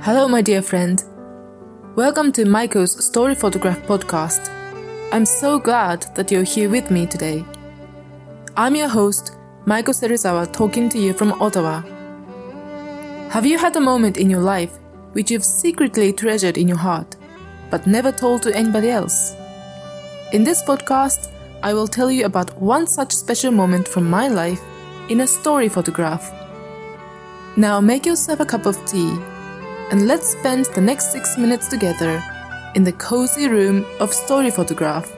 Hello, my dear friend. Welcome to Maiko's Story Photograph podcast. I'm so glad that you're here with me today. I'm your host, Maiko Serizawa, talking to you from Ottawa. Have you had a moment in your life which you've secretly treasured in your heart, but never told to anybody else? In this podcast, I will tell you about one such special moment from my life in a story photograph. Now make yourself a cup of tea and let's spend the next 6 minutes together in the cozy room of story photograph.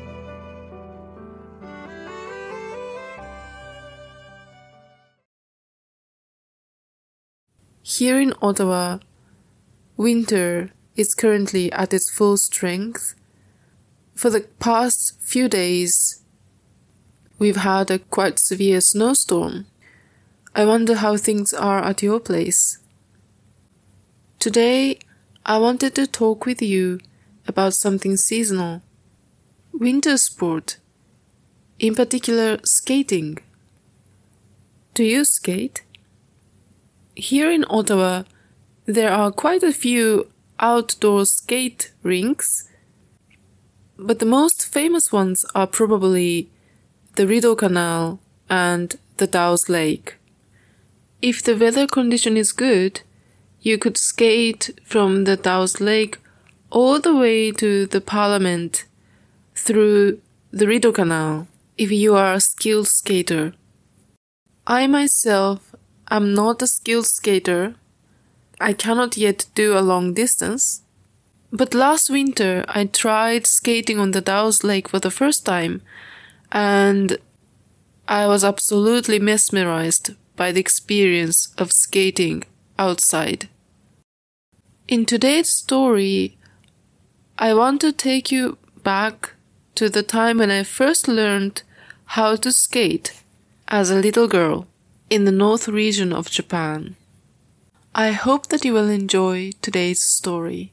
Here in Ottawa, winter is currently at its full strength. For the past few days, we've had a quite severe snowstorm. I wonder how things are at your place. Today, I wanted to talk with you about something seasonal, winter sport, in particular skating. Do you skate? Here in Ottawa, there are quite a few outdoor skate rinks, but the most famous ones are probably the Rideau Canal and the Dow's Lake. If the weather condition is good, you could skate from the Dow's Lake all the way to the Parliament through the Rideau Canal if you are a skilled skater. I myself am not a skilled skater. I cannot yet do a long distance. But last winter I tried skating on the Dow's Lake for the first time, and I was absolutely mesmerized by the experience of skating outside. In today's story, I want to take you back to the time when I first learned how to skate as a little girl in the north region of Japan. I hope that you will enjoy today's story.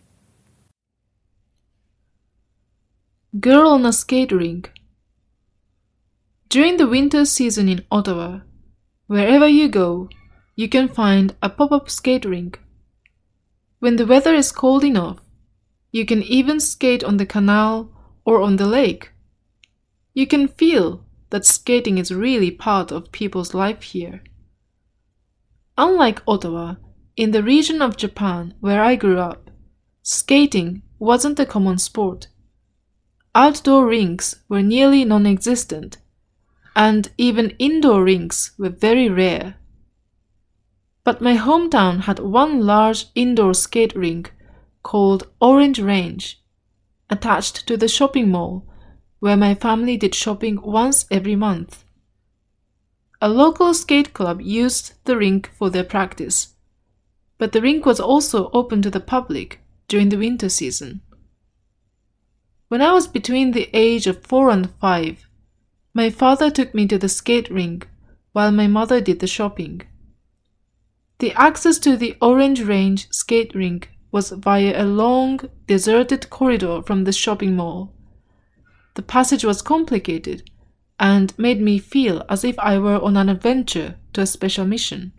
Girl on a skate rink. During the winter season in Ottawa, wherever you go, you can find a pop-up skate rink. When the weather is cold enough, you can even skate on the canal or on the lake. You can feel that skating is really part of people's life here. Unlike Ottawa, in the region of Japan where I grew up, skating wasn't a common sport. Outdoor rinks were nearly non-existent, and even indoor rinks were very rare. But my hometown had one large indoor skate rink called Orange Range, attached to the shopping mall where my family did shopping once every month. A local skate club used the rink for their practice, but the rink was also open to the public during the winter season. When I was between the age of 4 and 5, my father took me to the skate rink while my mother did the shopping. The access to the Orange Range skate rink was via a long, deserted corridor from the shopping mall. The passage was complicated and made me feel as if I were on an adventure to a special mission.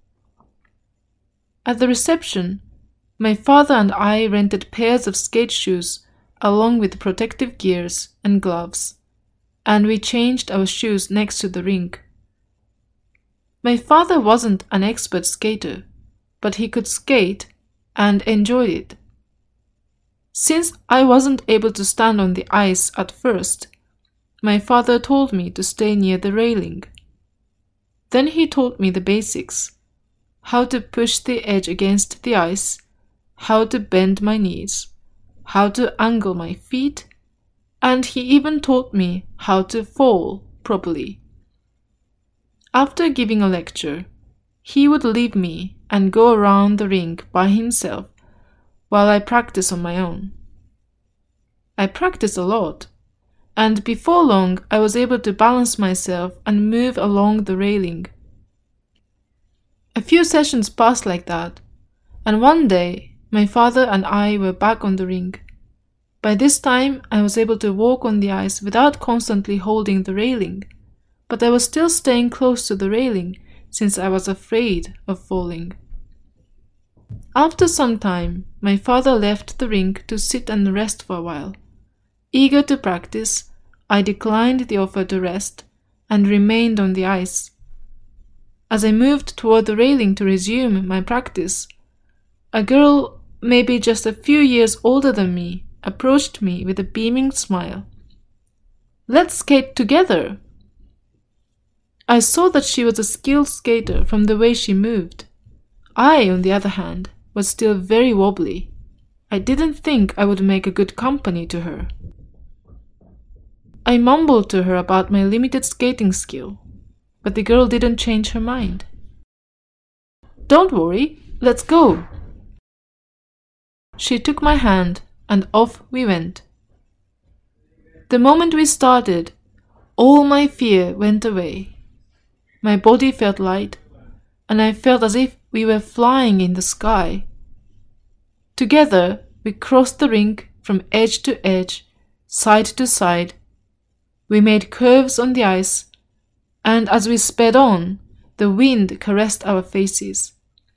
At the reception, my father and I rented pairs of skate shoes along with protective gears and gloves, and we changed our shoes next to the rink. My father wasn't an expert skater, but he could skate and enjoyed it. Since I wasn't able to stand on the ice at first, my father told me to stay near the railing. Then he taught me the basics: how to push the edge against the ice, how to bend my knees, how to angle my feet, and he even taught me how to fall properly. After giving a lecture, he would leave me and go around the rink by himself while I practiced on my own. I practiced a lot, and before long I was able to balance myself and move along the railing. A few sessions passed like that, and one day my father and I were back on the rink. By this time I was able to walk on the ice without constantly holding the railing, but I was still staying close to the railing since I was afraid of falling. After some time, my father left the rink to sit and rest for a while. Eager to practice, I declined the offer to rest and remained on the ice. As I moved toward the railing to resume my practice, a girl, maybe just a few years older than me, approached me with a beaming smile. "Let's skate together!" I saw that she was a skilled skater from the way she moved. I, on the other hand, was still very wobbly. I didn't think I would make a good company to her. I mumbled to her about my limited skating skill, but the girl didn't change her mind. "Don't worry, let's go." She took my hand, and off we went. The moment we started, all my fear went away. My body felt light, and I felt as if we were flying in the sky. Together, we crossed the rink from edge to edge, side to side. We made curves on the ice, and as we sped on, the wind caressed our faces.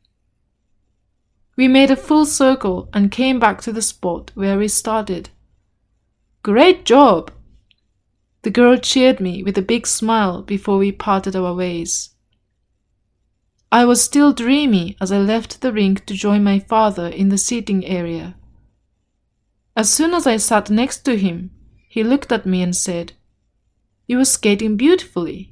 We made a full circle and came back to the spot where we started. "Great job!" The girl cheered me with a big smile before we parted our ways. I was still dreamy as I left the rink to join my father in the seating area. As soon as I sat next to him, he looked at me and said, "You were skating beautifully."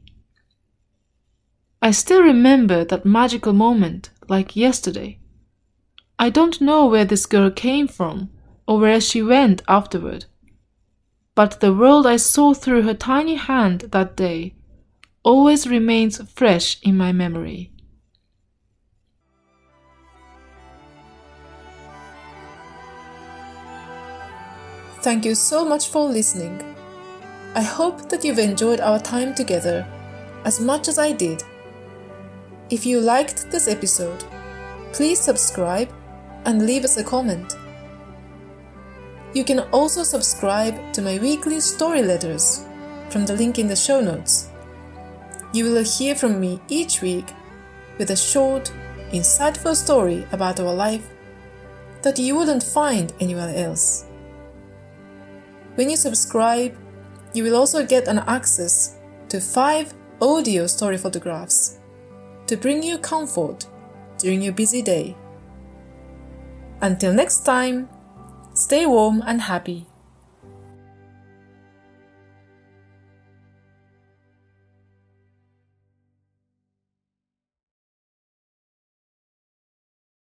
I still remember that magical moment like yesterday. I don't know where this girl came from or where she went afterward, but the world I saw through her tiny hand that day always remains fresh in my memory. Thank you so much for listening. I hope that you've enjoyed our time together as much as I did. If you liked this episode, please subscribe and leave us a comment. You can also subscribe to my weekly story letters from the link in the show notes. You will hear from me each week with a short, insightful story about our life that you wouldn't find anywhere else. When you subscribe, you will also get an access to 5 audio story photographs to bring you comfort during your busy day. Until next time, stay warm and happy.